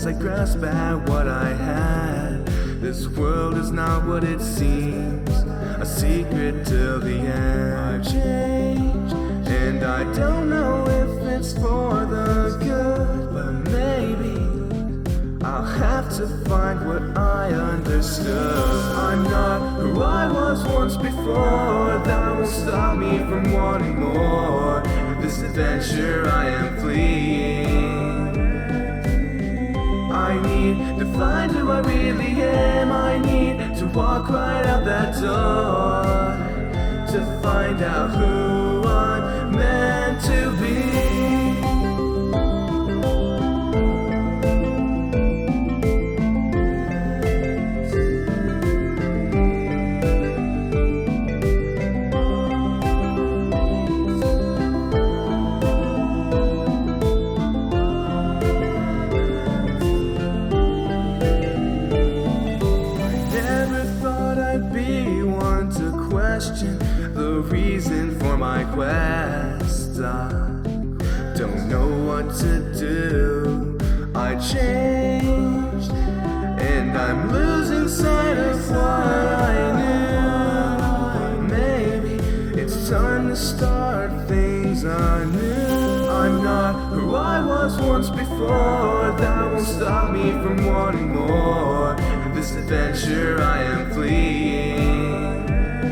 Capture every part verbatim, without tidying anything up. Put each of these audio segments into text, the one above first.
as I grasp at what I had. This world is not what it seems, a secret till the end. I've changed, and I don't know if it's for the good, but maybe I'll have to find what I understood. I'm not who I was once before. That won't stop me from wanting more. This adventure I am fleeing. I need to find who I really am. I need to walk right out that door to find out who I'm meant to be. Be one to question the reason for my quest. I don't know what to do. I changed, and I'm losing sight of what I knew. Maybe it's time to start things anew. I'm not who I was once before. That won't stop me from wanting more. This adventure I am fleeing.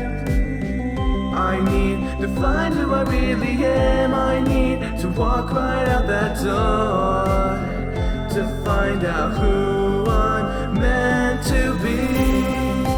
I need to find who I really am. I need to walk right out that door to find out who I'm meant to be.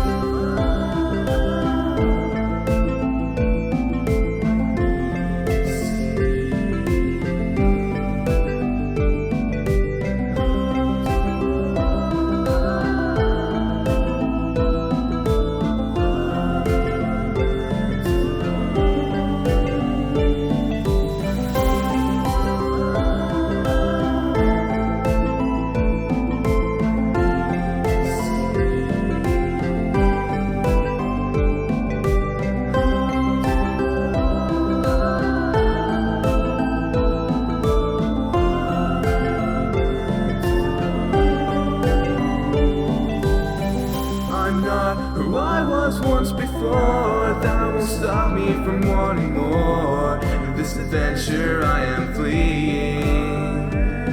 Who I was once before, that won't stop me from wanting more. This adventure I am fleeing.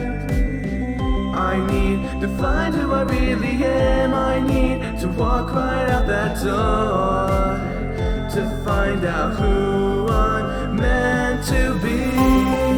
I need to find who I really am. I need to walk right out that door to find out who I'm meant to be.